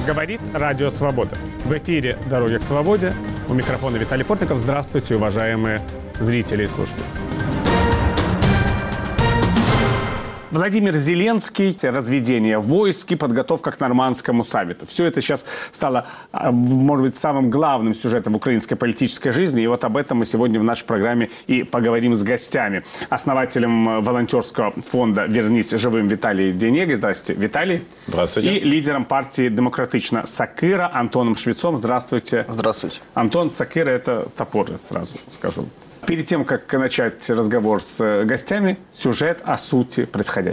Говорит Радио Свобода. В эфире «Дороги к свободе». У микрофона Виталий Портников. Здравствуйте, уважаемые зрители и слушатели. Владимир Зеленский, разведение войск и подготовка к нормандскому саммиту. Все это сейчас стало, может быть, самым главным сюжетом в украинской политической жизни. И вот об этом мы сегодня в нашей программе и поговорим с гостями. Основателем волонтерского фонда «Вернись живым» Виталий Денега. Здравствуйте, Виталий. Здравствуйте. И лидером партии «Демократично Сакыра» Антоном Швецом. Здравствуйте. Здравствуйте. Антон Сакыра – это топор, сразу скажу. Перед тем, как начать разговор с гостями, сюжет о сути происходящего.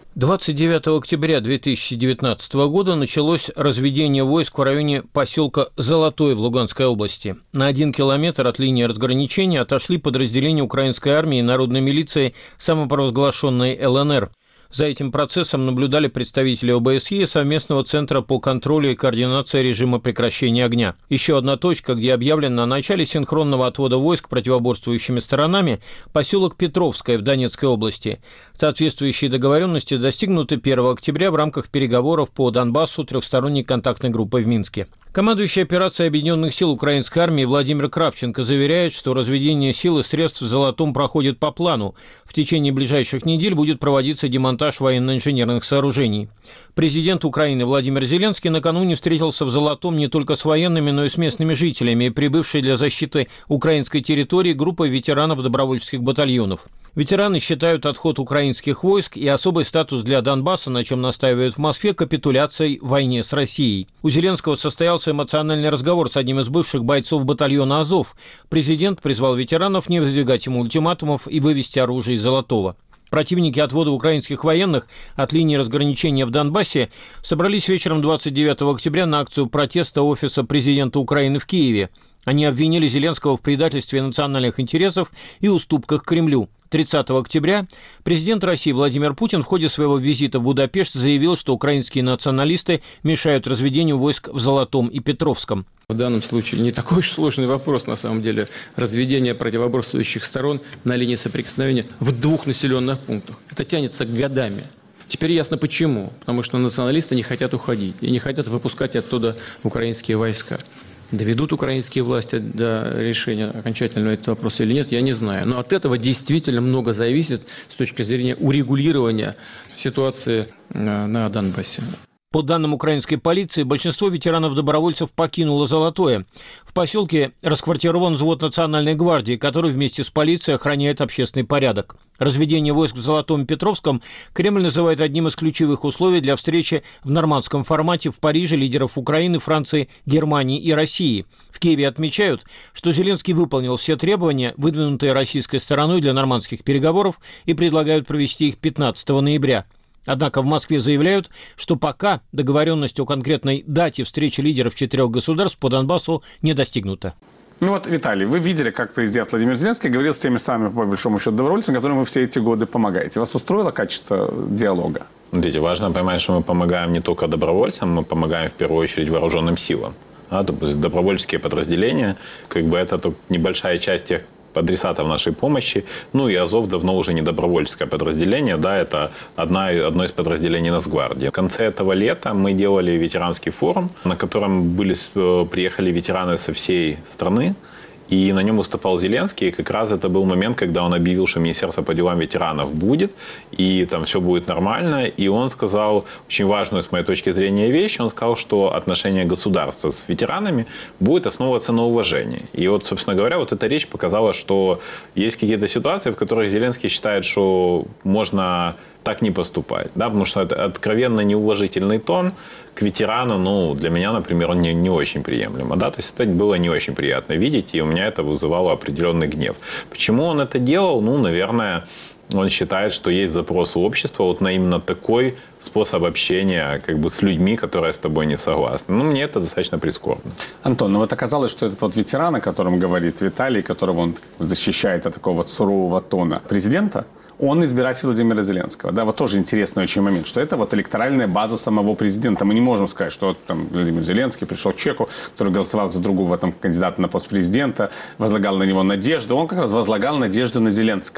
29 октября 2019 года началось разведение войск в районе поселка Золотой в Луганской области. На 1 километр от линии разграничения отошли подразделения украинской армии и народной милиции самопровозглашенной ЛНР. За этим процессом наблюдали представители ОБСЕ и совместного центра по контролю и координации режима прекращения огня. Еще одна точка, где объявлено о начале синхронного отвода войск противоборствующими сторонами – поселок Петровское в Донецкой области. Соответствующие договоренности достигнуты 1 октября в рамках переговоров по Донбассу трехсторонней контактной группой в Минске. Командующий операцией Объединенных сил украинской армии Владимир Кравченко заверяет, что разведение сил и средств в Золотом проходит по плану. В течение ближайших недель будет проводиться демонтаж военно-инженерных сооружений. Президент Украины Владимир Зеленский накануне встретился в Золотом не только с военными, но и с местными жителями, прибывшей для защиты украинской территории группой ветеранов добровольческих батальонов. Ветераны считают отход украинских войск и особый статус для Донбасса, на чем настаивают в Москве, капитуляцией в войне с Россией. У Зеленского состоялся эмоциональный разговор с одним из бывших бойцов батальона «Азов». Президент призвал ветеранов не выдвигать ему ультиматумов и вывести оружие из Золотого. Противники отвода украинских военных от линии разграничения в Донбассе собрались вечером 29 октября на акцию протеста Офиса президента Украины в Киеве. Они обвинили Зеленского в предательстве национальных интересов и уступках Кремлю. 30 октября президент России Владимир Путин в ходе своего визита в Будапешт заявил, что украинские националисты мешают разведению войск в Золотом и Петровском. В данном случае не такой уж сложный вопрос, на самом деле, разведение противоборствующих сторон на линии соприкосновения в 2 населенных пунктах. Это тянется годами. Теперь ясно почему. Потому что националисты не хотят уходить и не хотят выпускать оттуда украинские войска. Доведут украинские власти до решения окончательного этого вопроса или нет, я не знаю. Но от этого действительно много зависит с точки зрения урегулирования ситуации на Донбассе. По данным украинской полиции, большинство ветеранов-добровольцев покинуло Золотое. В поселке расквартирован взвод Национальной гвардии, который вместе с полицией охраняет общественный порядок. Разведение войск в Золотом и Петровском Кремль называет одним из ключевых условий для встречи в нормандском формате в Париже лидеров Украины, Франции, Германии и России. В Киеве отмечают, что Зеленский выполнил все требования, выдвинутые российской стороной для нормандских переговоров, и предлагают провести их 15 ноября. Однако в Москве заявляют, что пока договоренность о конкретной дате встречи лидеров 4 государств по Донбассу не достигнута. Ну вот, Виталий, вы видели, как президент Владимир Зеленский говорил с теми самыми, по большому счету, добровольцами, которым вы все эти годы помогаете. Вас устроило качество диалога? Смотрите, важно понимать, что мы помогаем не только добровольцам, мы помогаем в первую очередь вооруженным силам. То есть добровольческие подразделения, это только небольшая часть тех адресатов нашей помощи. Ну и Азов давно уже не добровольческое подразделение, это одно из подразделений Нацгвардии. В конце этого лета мы делали ветеранский форум, на котором приехали ветераны со всей страны. И на нем выступал Зеленский, и как раз это был момент, когда он объявил, что Министерство по делам ветеранов будет, и там все будет нормально. И он сказал очень важную, с моей точки зрения, вещь. Он сказал, что отношение государства с ветеранами будет основываться на уважении. И вот, собственно говоря, вот эта речь показала, что есть какие-то ситуации, в которых Зеленский считает, что можно так не поступать. Потому что это откровенно неуважительный тон к ветерану, для меня, например, он не очень приемлемо. То есть это было не очень приятно видеть, и у меня это вызывало определенный гнев. Почему он это делал? Наверное, он считает, что есть запрос у общества на именно такой способ общения с людьми, которые с тобой не согласны. Мне это достаточно прискорбно. Антон, вот оказалось, что этот ветеран, о котором говорит Виталий, которого он защищает от такого сурового тона президента, он избиратель Владимира Зеленского. Вот тоже интересный очень момент, что это электоральная база самого президента. Мы не можем сказать, что Владимир Зеленский пришел к человеку, который голосовал за другого кандидата на пост президента, возлагал на него надежду. Он как раз возлагал надежду на Зеленского.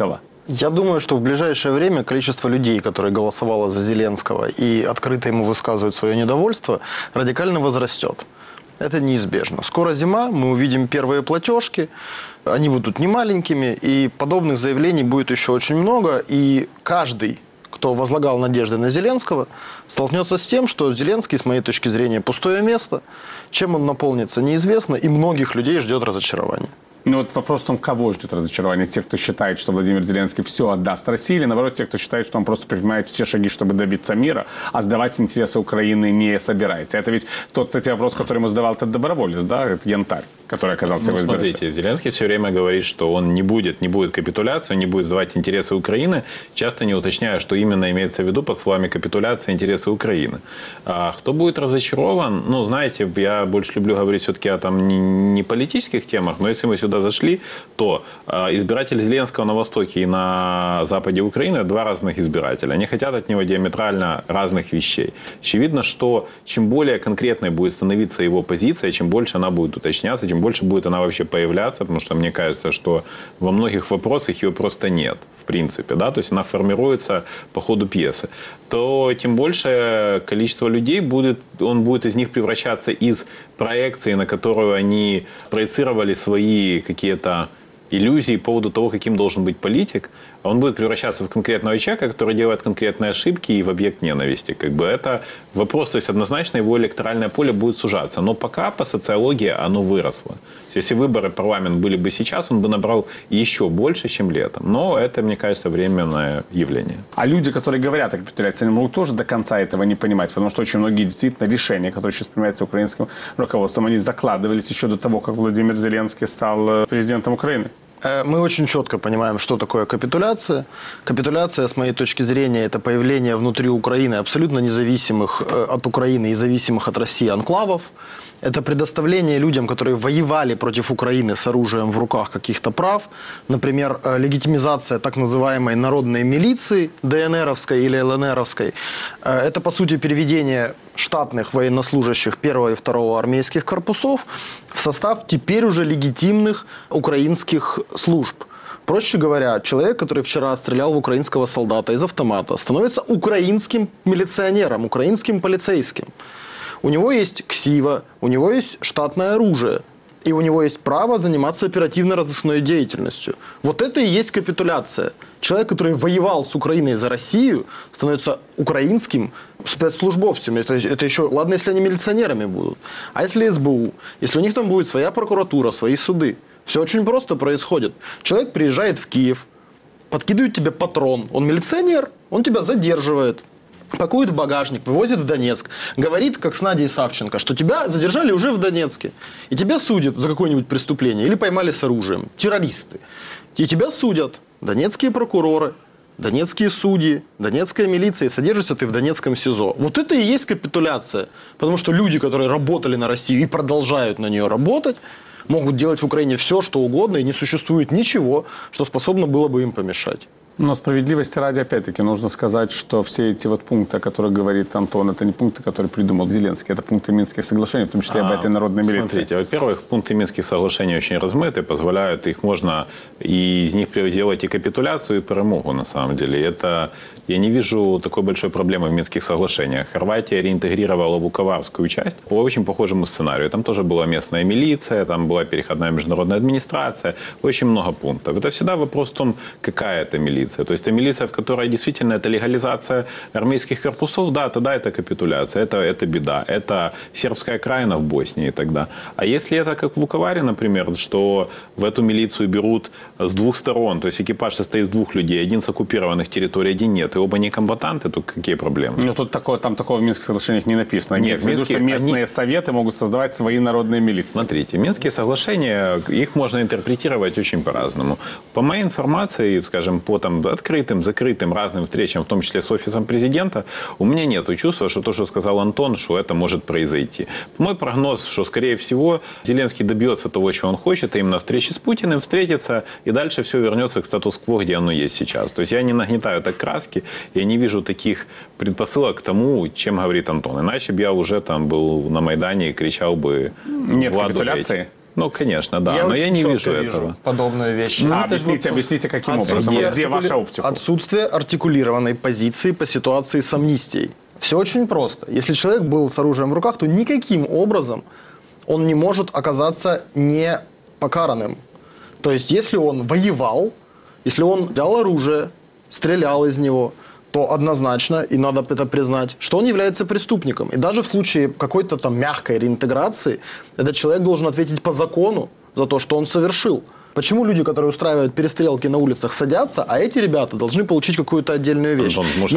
Я думаю, что в ближайшее время количество людей, которые голосовало за Зеленского и открыто ему высказывают свое недовольство, радикально возрастет. Это неизбежно. Скоро зима, мы увидим первые платежки, они будут немаленькими, и подобных заявлений будет еще очень много, и каждый, кто возлагал надежды на Зеленского, столкнется с тем, что Зеленский, с моей точки зрения, пустое место. Чем он наполнится, неизвестно, и многих людей ждет разочарование. Ну вот вопрос в том, кого ждет разочарование. Те, кто считает, что Владимир Зеленский все отдаст России, или наоборот, те, кто считает, что он просто предпринимает все шаги, чтобы добиться мира, а сдавать интересы Украины не собирается. Это ведь тот, кстати, вопрос, который ему задавал этот доброволец, да, это Янтарь, который оказался в избирателе. Смотрите, Зеленский все время говорит, что он не будет капитуляции, не будет сдавать интересы Украины, часто не уточняя, что именно имеется в виду под словами капитуляция интересы Украины. А кто будет разочарован? Ну, знаете, я больше люблю говорить все-таки о не политических темах, но если мы сюда зашли, то избиратели Зеленского на востоке и на западе Украины два разных избирателя. Они хотят от него диаметрально разных вещей. Очевидно, что чем более конкретной будет становиться его позиция, чем больше она будет уточняться, чем больше будет она вообще появляться, потому что мне кажется, что во многих вопросах ее просто нет, в принципе, да, то есть она формируется по ходу пьесы, то тем больше количество людей он будет из них превращаться из проекции, на которую они проецировали свои какие-то иллюзии по поводу того, каким должен быть политик, он будет превращаться в конкретного человека, который делает конкретные ошибки и в объект ненависти. Как бы это вопрос, то есть однозначно его электоральное поле будет сужаться. Но пока по социологии оно выросло. Если выборы в парламент были бы сейчас, он бы набрал еще больше, чем летом. Но это, мне кажется, временное явление. А люди, которые говорят о капитуляции, они могут тоже до конца этого не понимать, потому что очень многие действительно решения, которые сейчас принимаются украинским руководством, они закладывались еще до того, как Владимир Зеленский стал президентом Украины. Мы очень четко понимаем, что такое капитуляция. Капитуляция, с моей точки зрения, это появление внутри Украины абсолютно независимых от Украины и зависимых от России анклавов. Это предоставление людям, которые воевали против Украины с оружием в руках, каких-то прав. Например, легитимизация так называемой народной милиции, ДНРовской или ЛНРовской. Это, по сути, переведение штатных военнослужащих 1 и 2 армейских корпусов в состав теперь уже легитимных украинских служб. Проще говоря, человек, который вчера стрелял в украинского солдата из автомата, становится украинским милиционером, украинским полицейским. У него есть ксива, у него есть штатное оружие, и у него есть право заниматься оперативно-розыскной деятельностью. Вот это и есть капитуляция. Человек, который воевал с Украиной за Россию, становится украинским спецслужбовцем. Это еще, ладно, если они милиционерами будут. А если СБУ? Если у них там будет своя прокуратура, свои суды? Все очень просто происходит. Человек приезжает в Киев, подкидывает тебе патрон. Он милиционер, он тебя задерживает. Пакует в багажник, вывозит в Донецк, говорит, как с Надей Савченко, что тебя задержали уже в Донецке, и тебя судят за какое-нибудь преступление, или поймали с оружием, террористы. И тебя судят донецкие прокуроры, донецкие судьи, донецкая милиция, и содержишься ты в донецком СИЗО. Вот это и есть капитуляция, потому что люди, которые работали на Россию и продолжают на нее работать, могут делать в Украине все, что угодно, и не существует ничего, что способно было бы им помешать. Но справедливости ради, опять-таки, нужно сказать, что все эти вот пункты, о которых говорит Антон, это не пункты, которые придумал Зеленский, это пункты Минских соглашений, в том числе об этой народной милиции. Смотрите, во-первых, пункты Минских соглашений очень размыты, позволяют, их можно и из них делать и капитуляцию, и перемогу, на самом деле. Это, я не вижу такой большой проблемы в Минских соглашениях. Хорватия реинтегрировала Вуковарскую часть по очень похожему сценарию. Там тоже была местная милиция, там была переходная международная администрация, очень много пунктов. Это всегда вопрос в том, какая это милиция. То есть это милиция, в которой действительно это легализация армейских корпусов, да, тогда это капитуляция, это беда. Это сербская окраина в Боснии тогда. А если это как в Вуковаре, например, что в эту милицию берут с двух сторон, то есть экипаж состоит из двух людей, один с оккупированных территорий, один нет, и оба не комбатанты, то какие проблемы? Ну, тут там такого в Минских соглашениях не написано. Нет, в виду, что местные советы могут создавать свои народные милиции. Смотрите, Минские соглашения, их можно интерпретировать очень по-разному. По моей информации, скажем, по открытым, закрытым, разным встречам, в том числе с офисом президента, у меня нет чувства, что то, что сказал Антон, что это может произойти. Мой прогноз, что, скорее всего, Зеленский добьется того, чего он хочет, а именно встречи с Путиным, встретится, и дальше все вернется к статус-кво, где оно есть сейчас. То есть я не нагнетаю так краски, я не вижу таких предпосылок к тому, чем говорит Антон. Иначе бы я уже там был на Майдане и кричал бы... Нет капитуляции? Ну, конечно, да, но я не вижу этого. Подобные вещи. Объясните, каким образом, где ваша оптика? Отсутствие артикулированной позиции по ситуации с амнистией. Все очень просто. Если человек был с оружием в руках, то никаким образом он не может оказаться не покаранным. То есть, если он воевал, если он взял оружие, стрелял из него, то однозначно, и надо это признать, что он является преступником. И даже в случае какой-то там мягкой реинтеграции, этот человек должен ответить по закону за то, что он совершил. Почему люди, которые устраивают перестрелки на улицах, садятся, а эти ребята должны получить какую-то отдельную вещь? Антон, может,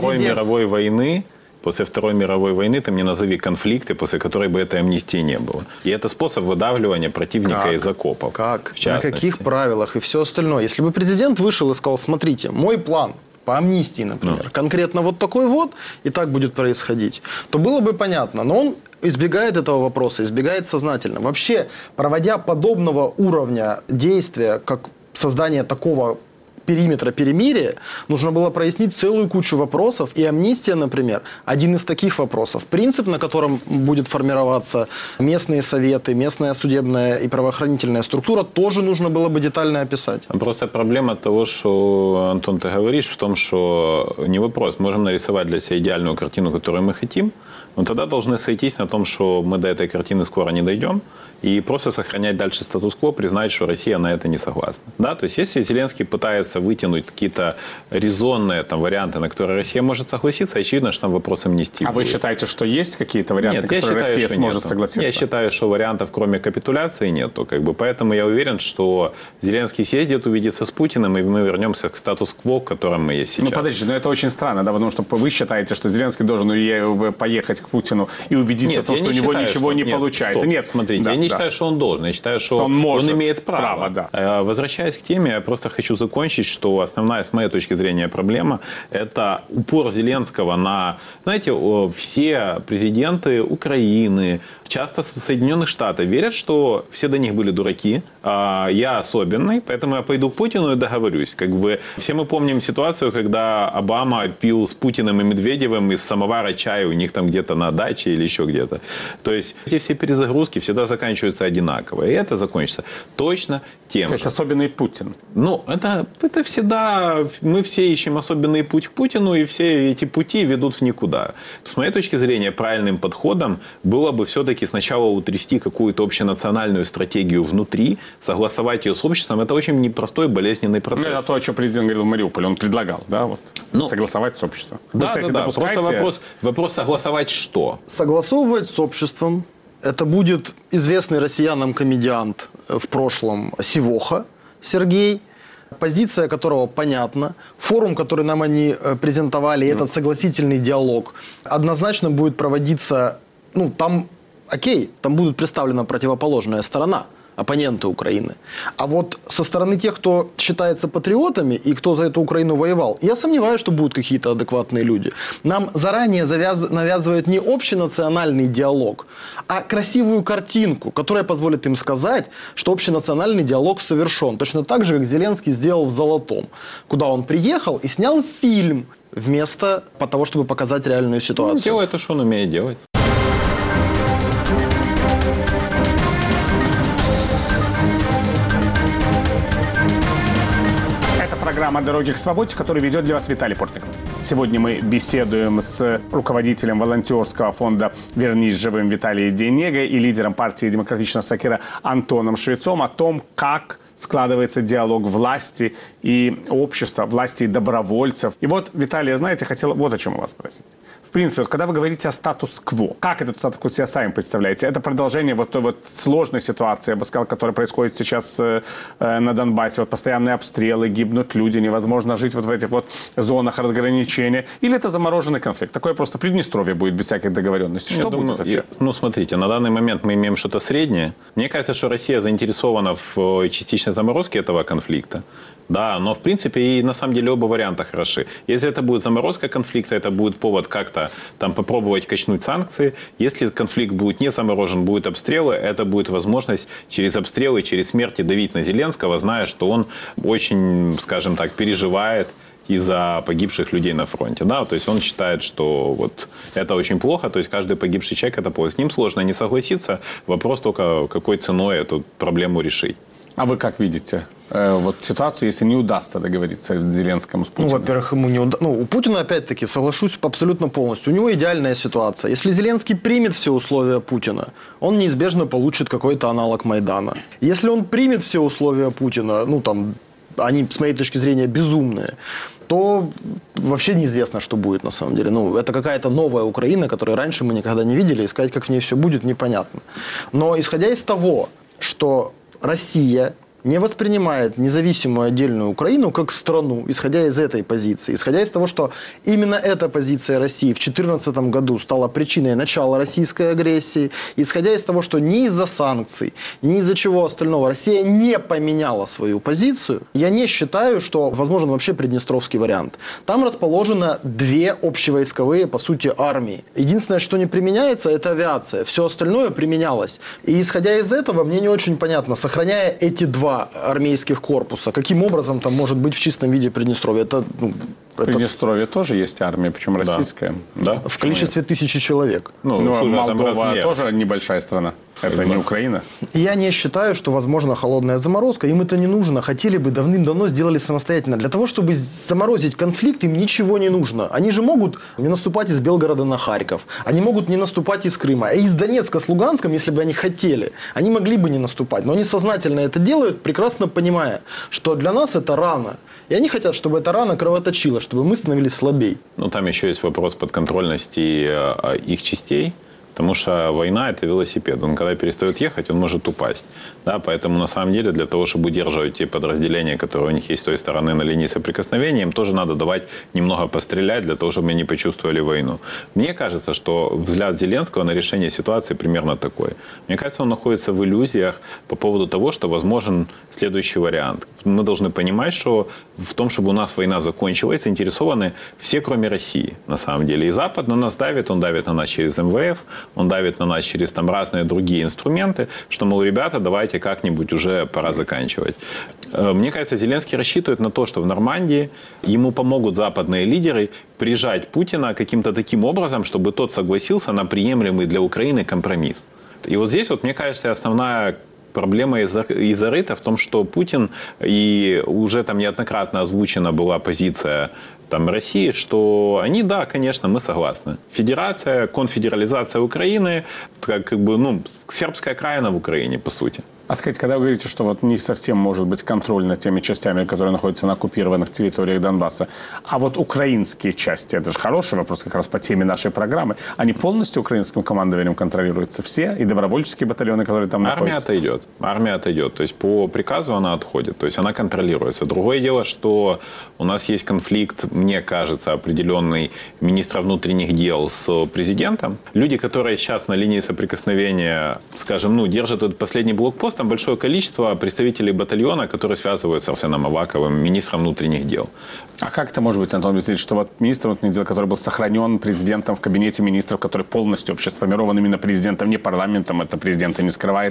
после Второй мировой войны ты мне назови конфликты, после которой бы этой амнистии не было. И это способ выдавливания противника из окопов. Как? На каких правилах и все остальное? Если бы президент вышел и сказал, смотрите, мой план по амнистии, например, конкретно вот такой вот, и так будет происходить, то было бы понятно. Но он избегает этого вопроса, избегает сознательно. Вообще, проводя подобного уровня действия, как создание такого периметра перемирия, нужно было прояснить целую кучу вопросов. И амнистия, например, один из таких вопросов. Принцип, на котором будет формироваться местные советы, местная судебная и правоохранительная структура, тоже нужно было бы детально описать. Просто проблема того, что, Антон, ты говоришь, в том, что не вопрос. Можем нарисовать для себя идеальную картину, которую мы хотим, но тогда должны сойтись на том, что мы до этой картины скоро не дойдем, и просто сохранять дальше статус-кво, признать, что Россия на это не согласна. Да? То есть, если Зеленский пытается вытянуть какие-то резонные там, варианты, на которые Россия может согласиться, очевидно, что там вопрос амнистии будет. Вы считаете, что есть какие-то варианты, которые Россия сможет согласиться? Я считаю, что вариантов, кроме капитуляции, нету. Поэтому я уверен, что Зеленский съездит, увидится с Путиным, и мы вернемся к статус-кво, в котором мы есть сейчас. Ну, подождите, но это очень странно, да, потому что вы считаете, что Зеленский должен поехать к Путину и убедиться в том, что у него ничего не получается. Нет, смотрите, я не считаю, что он должен. Я считаю, что он имеет право. Да. Возвращаясь к теме, я просто хочу закончить, что основная, с моей точки зрения, проблема – это упор Зеленского на, знаете, все президенты Украины, часто Соединенных Штатов верят, что все до них были дураки, а я особенный, поэтому я пойду к Путину и договорюсь. Все мы помним ситуацию, когда Обама пил с Путиным и Медведевым из самовара чай у них там где-то на даче или еще где-то. То есть эти все перезагрузки всегда заканчиваются одинаково. И это закончится точно тем же. То есть особенный Путин. Ну, это всегда... Мы все ищем особенный путь к Путину, и все эти пути ведут в никуда. С моей точки зрения, правильным подходом было бы все-таки сначала утрясти какую-то общенациональную стратегию внутри, согласовать ее с обществом. Это очень непростой, болезненный процесс. Ну, это то, о чем президент говорил в Мариуполе. Он предлагал, да, вот, согласовать с обществом. Вы, кстати, допускаете... Просто вопрос согласовать что? Согласовывать с обществом. Это будет известный россиянам комедиант в прошлом Сивоха Сергей, позиция которого понятна. Форум, который нам они презентовали, этот согласительный диалог, однозначно будет проводиться, там будет представлена противоположная сторона, оппоненты Украины. А вот со стороны тех, кто считается патриотами и кто за эту Украину воевал, я сомневаюсь, что будут какие-то адекватные люди. Нам заранее навязывают не общенациональный диалог, а красивую картинку, которая позволит им сказать, что общенациональный диалог совершен. Точно так же, как Зеленский сделал в «Золотом», куда он приехал и снял фильм вместо того, чтобы показать реальную ситуацию. Делает то, что он умеет делать. Программа «Дороги к свободе», которую ведет для вас Виталий Портников. Сегодня мы беседуем с руководителем волонтерского фонда «Вернись живым» Виталием Денегой и лидером партии «Демократичная Сокира» Антоном Швецом о том, как складывается диалог власти и общества, власти и добровольцев. И вот, Виталий, знаете, хотел вот о чем у вас спросить. В принципе, вот, когда вы говорите о статус-кво, как этот статус-кво себе сами представляете? Это продолжение вот той вот сложной ситуации, я бы сказал, которая происходит сейчас на Донбассе. Вот постоянные обстрелы, гибнут люди, невозможно жить вот в этих вот зонах разграничения. Или это замороженный конфликт? Такое просто Приднестровье будет без всяких договоренностей. Что будет вообще? Смотрите, на данный момент мы имеем что-то среднее. Мне кажется, что Россия заинтересована в частичной заморозке этого конфликта. Да, но в принципе и на самом деле оба варианта хороши. Если это будет заморозка конфликта, это будет повод как-то там попробовать качнуть санкции. Если конфликт будет не заморожен, будут обстрелы, это будет возможность через обстрелы, через смерти давить на Зеленского, зная, что он очень, скажем так, переживает из-за погибших людей на фронте. Да? То есть он считает, что вот это очень плохо, то есть каждый погибший человек – это плохо. С ним сложно не согласиться, вопрос только, какой ценой эту проблему решить. А вы как видите вот ситуацию, если не удастся договориться Зеленскому с Путиным? Ну, во-первых, ему не удастся. У Путина, опять-таки, соглашусь абсолютно полностью. У него идеальная ситуация. Если Зеленский примет все условия Путина, он неизбежно получит какой-то аналог Майдана. Если он примет все условия Путина, они, с моей точки зрения, безумные, то вообще неизвестно, что будет на самом деле. Это какая-то новая Украина, которую раньше мы никогда не видели, и сказать, как в ней все будет, непонятно. Но исходя из того, что Россия не воспринимает независимую отдельную Украину как страну, исходя из этой позиции, исходя из того, что именно эта позиция России в 2014 году стала причиной начала российской агрессии, исходя из того, что ни из-за санкций, ни из-за чего остального Россия не поменяла свою позицию, я не считаю, что возможен вообще приднестровский вариант. Там расположено две общевойсковые, по сути, армии. Единственное, что не применяется, это авиация. Все остальное применялось. И исходя из этого, мне не очень понятно, сохраняя эти два армейских корпуса, каким образом там может быть в чистом виде Приднестровье? В Приднестровье тоже есть армия, причем российская. Да. В количестве 1000 человек. Молдова тоже небольшая страна. Это не Украина. Я не считаю, что возможна холодная заморозка. Им это не нужно. Хотели бы, давным-давно сделали самостоятельно. Для того, чтобы заморозить конфликт, им ничего не нужно. Они же могут не наступать из Белгорода на Харьков. Они могут не наступать из Крыма. А из Донецка с Луганском, если бы они хотели, они могли бы не наступать. Но они сознательно это делают, прекрасно понимая, что для нас это рано. И они хотят, чтобы эта рана кровоточила, чтобы мы становились слабей. Там еще есть вопрос подконтрольности их частей. Потому что война – это велосипед. Он, когда перестает ехать, он может упасть. Да, поэтому, на самом деле, для того, чтобы удерживать те подразделения, которые у них есть с той стороны на линии соприкосновения, им тоже надо давать немного пострелять, для того, чтобы они почувствовали войну. Мне кажется, что взгляд Зеленского на решение ситуации примерно такой. Мне кажется, он находится в иллюзиях по поводу того, что возможен следующий вариант. Мы должны понимать, что в том, чтобы у нас война закончилась, заинтересованы все, кроме России, на самом деле. И Запад на нас давит, он давит на нас через МВФ, он давит на нас через разные другие инструменты, что, мол, ребята, давайте как-нибудь уже пора заканчивать. Мне кажется, Зеленский рассчитывает на то, что в Нормандии ему помогут западные лидеры прижать Путина каким-то таким образом, чтобы тот согласился на приемлемый для Украины компромисс. И вот здесь, мне кажется, основная проблема изорыта в том, что Путин, и уже там неоднократно озвучена была позиция России, что они, да, конечно, мы согласны. Федерация, конфедерализация Украины, сербская окраина в Украине, по сути. А скажите, когда вы говорите, что не совсем может быть контроль над теми частями, которые находятся на оккупированных территориях Донбасса, а украинские части, это же хороший вопрос как раз по теме нашей программы, они полностью украинским командованием контролируются все, и добровольческие батальоны, которые там находятся? Армия отойдет. То есть по приказу она отходит, то есть она контролируется. Другое дело, что у нас есть конфликт, мне кажется, определенный министра внутренних дел с президентом. Люди, которые сейчас на линии соприкосновения, скажем, держат этот последний блокпост, там большое количество представителей батальона, которые связывают с Арсеном Аваковым, министром внутренних дел. А как это может быть, Антон Васильевич, что министр внутренних дел, который был сохранен президентом в кабинете министров, который полностью вообще сформирован именно президентом, не парламентом, это президент и не скрывает,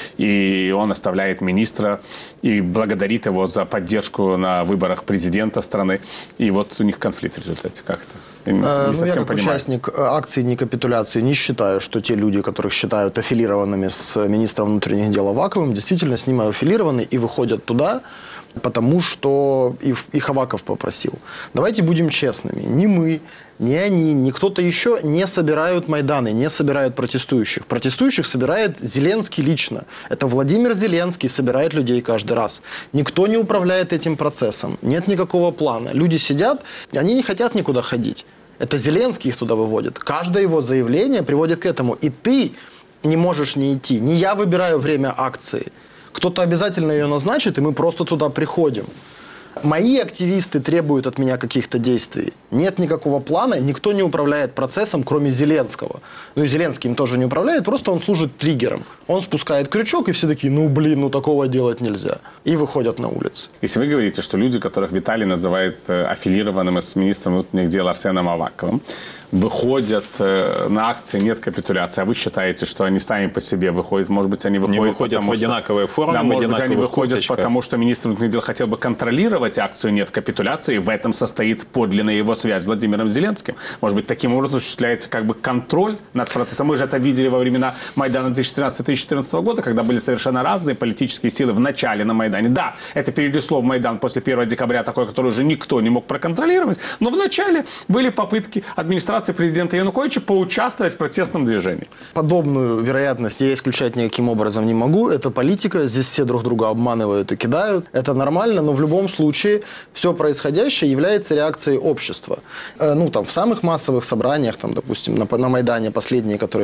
и он оставляет министра и благодарит его за поддержку на выборах президента страны, и у них конфликт в результате. Как это? Я как участник акции некапитуляции не считаю, что те люди, которых считают аффилированными с министром внутренних дел Аваковым, действительно с ним аффилированы и выходят туда, потому что их Аваков попросил. Давайте будем честными. Ни мы, ни они, ни кто-то еще не собирают Майданы, не собирают протестующих. Протестующих собирает Зеленский лично. Это Владимир Зеленский собирает людей каждый раз. Никто не управляет этим процессом. Нет никакого плана. Люди сидят, они не хотят никуда ходить. Это Зеленский их туда выводит. Каждое его заявление приводит к этому. И ты не можешь не идти. Не я выбираю время акции. Кто-то обязательно ее назначит, и мы просто туда приходим. Мои активисты требуют от меня каких-то действий. Нет никакого плана, никто не управляет процессом, кроме Зеленского. И Зеленский им тоже не управляет, просто он служит триггером. Он спускает крючок, и все такие, такого делать нельзя. И выходят на улицы. Если вы говорите, что люди, которых Виталий называет аффилированным с министром внутренних дел Арсеном Аваковым, выходят на акции «Нет капитуляции», а вы считаете, что они сами по себе выходят? Может быть, они выходят в одинаковой форме, да, может быть, они выходят, курточках. потому что министр внутренних дел хотел бы контролировать акцию «Нет капитуляции», и в этом состоит подлинная его связь с Владимиром Зеленским. Может быть, таким образом осуществляется как бы контроль над процессом. Мы же это видели во времена Майдана 2013-2014 года, когда были совершенно разные политические силы в начале на Майдане. Да, это переросло в Майдан после 1 декабря, такой, который уже никто не мог проконтролировать, но в начале были попытки администрации президента Януковича поучаствовать в протестном движении. Подобную вероятность я исключать никаким образом не могу. Это политика, здесь все друг друга обманывают и кидают. Это нормально, но в любом случае все происходящее является реакцией общества. В самых массовых собраниях, допустим, на Майдане последние, которые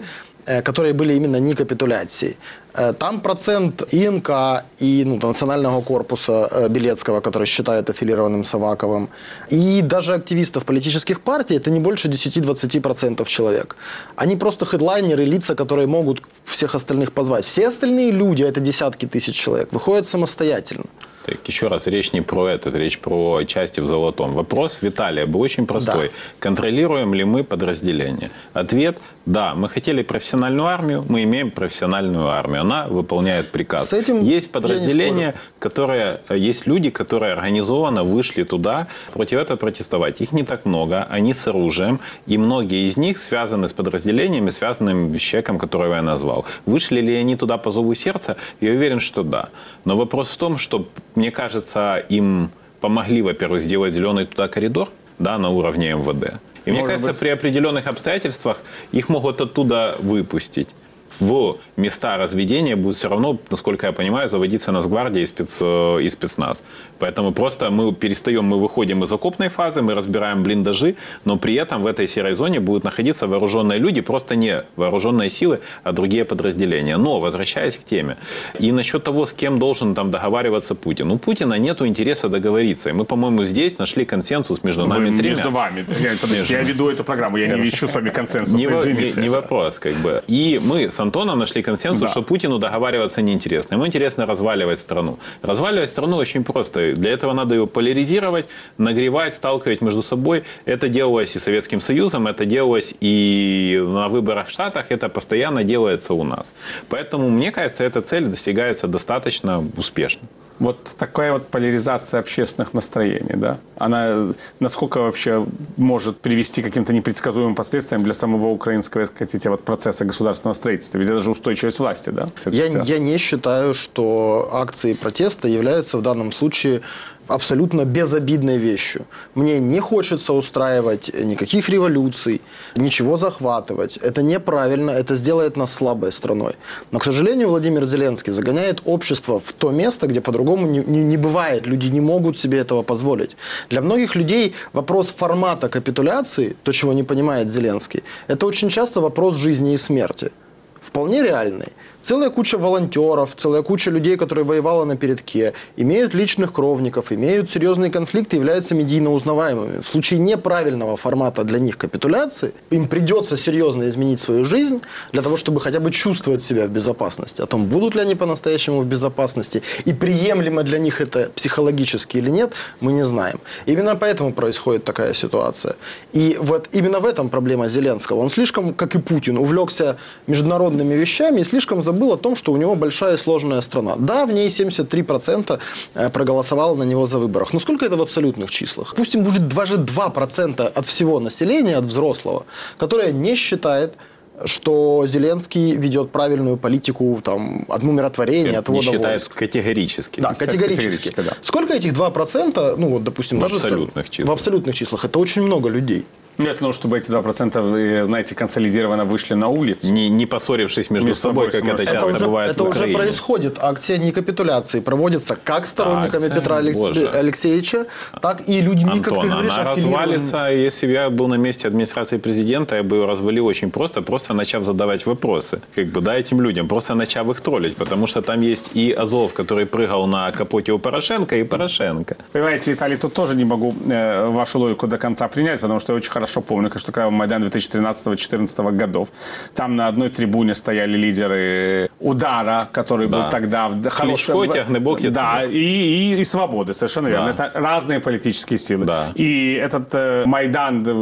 были именно не капитуляцией. Там процент ИНК и Национального корпуса Белецкого, который считают аффилированным с Аваковым, и даже активистов политических партий, это не больше 10-20% человек. Они просто хедлайнеры, лица, которые могут всех остальных позвать. Все остальные люди, это десятки тысяч человек, выходят самостоятельно. Так, еще раз, речь не про это, речь про части в золотом. Вопрос Виталия был очень простой. Да. Контролируем ли мы подразделения? Ответ – да. Мы хотели профессиональную армию, мы имеем профессиональную армию. Она выполняет приказ. С этим есть подразделения, есть люди, которые организованно вышли туда против этого протестовать. Их не так много, они с оружием, и многие из них связаны с подразделениями, связанными с человеком, которого я назвал. Вышли ли они туда по зову сердца? Я уверен, что да. Но вопрос в том, что мне кажется, им помогли, во-первых, сделать зеленый туда коридор, да, на уровне МВД. И мне кажется, при определенных обстоятельствах их могут оттуда выпустить. В места разведения будут все равно, насколько я понимаю, заводиться Нацгвардия и спецназ. Поэтому просто мы выходим из окопной фазы, мы разбираем блиндажи, но при этом в этой серой зоне будут находиться вооруженные люди, просто не вооруженные силы, а другие подразделения. Но, возвращаясь к теме, и насчет того, с кем должен там договариваться Путин. У Путина нет интереса договориться. И мы, по-моему, здесь нашли консенсус между нами тремя. Между вами. Я веду эту программу, я не ищу с вами консенсуса, извините. Не вопрос, как бы. И мы с Антоном нашли консенсус, что Путину договариваться неинтересно. Ему интересно разваливать страну. Разваливать страну очень просто. Для этого надо ее поляризировать, нагревать, сталкивать между собой. Это делалось и Советским Союзом, это делалось и на выборах в Штатах, это постоянно делается у нас. Поэтому, мне кажется, эта цель достигается достаточно успешно. Вот такая вот поляризация общественных настроений, да? Она насколько вообще может привести к каким-то непредсказуемым последствиям для самого украинского, хотите, процесса государственного строительства? Ведь это же устойчивость власти, да? Я не считаю, что акции протеста являются в данном случае абсолютно безобидной вещью. Мне не хочется устраивать никаких революций, ничего захватывать. Это неправильно, это сделает нас слабой страной. Но, к сожалению, Владимир Зеленский загоняет общество в то место, где по-другому не бывает. Люди не могут себе этого позволить. Для многих людей вопрос формата капитуляции, то, чего не понимает Зеленский, это очень часто вопрос жизни и смерти. Вполне реальный. Целая куча волонтеров, целая куча людей, которые воевали на передке, имеют личных кровников, имеют серьезные конфликты, являются медийно узнаваемыми. В случае неправильного формата для них капитуляции, им придется серьезно изменить свою жизнь для того, чтобы хотя бы чувствовать себя в безопасности. О том, будут ли они по-настоящему в безопасности и приемлемо для них это психологически или нет, мы не знаем. Именно поэтому происходит такая ситуация. И вот именно в этом проблема Зеленского. Он слишком, как и Путин, увлекся международными вещами и слишком забыл о том, что у него большая и сложная страна. Да, в ней 73% проголосовало на него за выборах. Но сколько это в абсолютных числах? Пусть им будет даже 2% от всего населения, от взрослого, которое не считает, что Зеленский ведет правильную политику от умиротворения, от ввода войск. Не считает войск. Категорически. Да, категорически. Да. Сколько этих 2%, допустим, в абсолютных числах. В абсолютных числах, это очень много людей. Нет, чтобы эти 2%, знаете, консолидированно вышли на улицу. Не поссорившись между собой, как это часто бывает это в Украине. Это уже происходит. Акция не капитуляции проводится как сторонниками Петра Алексеевича, так и людьми, Антон, как ты говоришь, она развалится. Если бы я был на месте администрации президента, я бы ее развалил очень просто начав задавать вопросы. Этим людям, просто начав их троллить. Потому что там есть и Азов, который прыгал на капоте у Порошенко, и Порошенко. Понимаете, Виталий, тут тоже не могу вашу логику до конца принять, потому что я очень хорошо помню, что когда Майдан 2013-2014 годов, там на одной трибуне стояли лидеры «Удара», который был тогда хороший. Тягнебок, да, и «Свободы», совершенно верно. Это разные политические силы. Да. И этот Майдан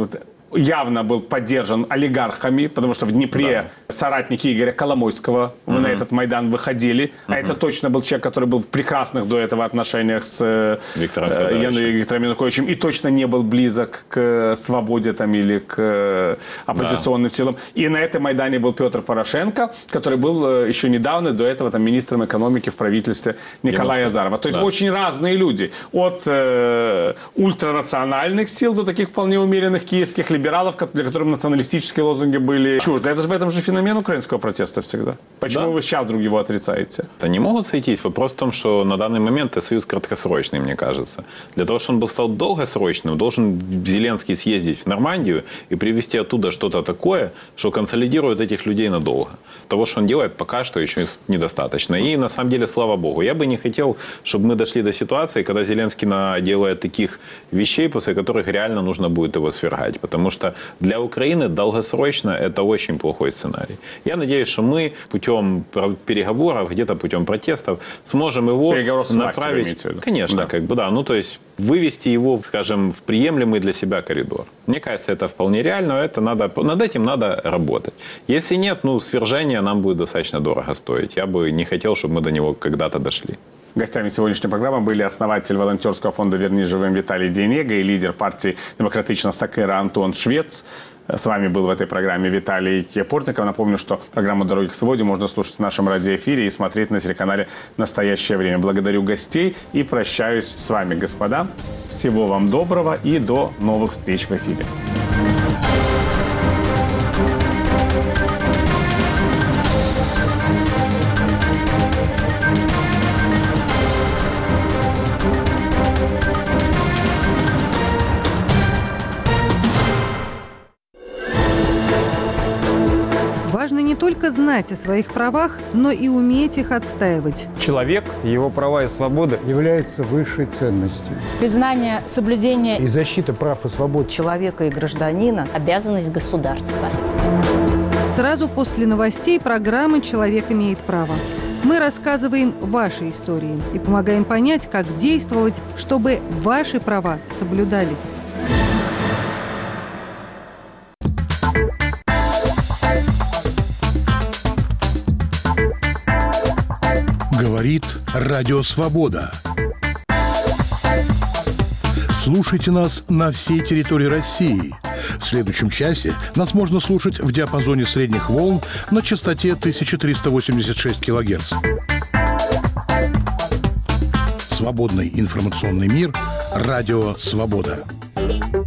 явно был поддержан олигархами, потому что в Днепре соратники Игоря Коломойского на этот Майдан выходили. А это точно был человек, который был в прекрасных до этого отношениях с Виктором Януковичем и точно не был близок к свободе там, или к оппозиционным силам. И на этом Майдане был Петр Порошенко, который был еще недавно до этого там, министром экономики в правительстве Николая Азарова. То есть очень разные люди. От ультранациональных сил до таких вполне умеренных киевских либералов, для которых националистические лозунги были чужды. Это же в этом же феномен украинского протеста всегда. Почему вы сейчас вдруг его отрицаете? Это не могут сойтись. Вопрос в том, что на данный момент это союз краткосрочный, мне кажется. Для того, чтобы он стал долгосрочным, должен Зеленский съездить в Нормандию и привезти оттуда что-то такое, что консолидирует этих людей надолго. Того, что он делает, пока что еще недостаточно. И на самом деле, слава богу, я бы не хотел, чтобы мы дошли до ситуации, когда Зеленский делает таких вещей, после которых реально нужно будет его свергать. Потому что для Украины долгосрочно это очень плохой сценарий. Я надеюсь, что мы путем переговоров, где-то путем протестов сможем его направить. Конечно, то есть вывести его, скажем, в приемлемый для себя коридор. Мне кажется, это вполне реально, над этим надо работать. Если нет, свержение нам будет достаточно дорого стоить. Я бы не хотел, чтобы мы до него когда-то дошли. Гостями сегодняшней программы были основатель волонтерского фонда «Верни живым» Виталий Денега и лидер партии «Демократична Сокира» Антон Швец. С вами был в этой программе Виталий Портников. Напомню, что программу «Дороги к свободе» можно слушать в нашем радиоэфире и смотреть на телеканале «Настоящее время». Благодарю гостей и прощаюсь с вами, господа. Всего вам доброго и до новых встреч в эфире. Важно не только знать о своих правах, но и уметь их отстаивать. Человек, его права и свободы являются высшей ценностью. Признание, соблюдение и защита прав и свобод человека и гражданина – обязанность государства. Сразу после новостей программы «Человек имеет право». Мы рассказываем ваши истории и помогаем понять, как действовать, чтобы ваши права соблюдались. Говорит Радио Свобода. Слушайте нас на всей территории России. В следующем часе нас можно слушать в диапазоне средних волн на частоте 1386 кГц. Свободный информационный мир. Радио Свобода.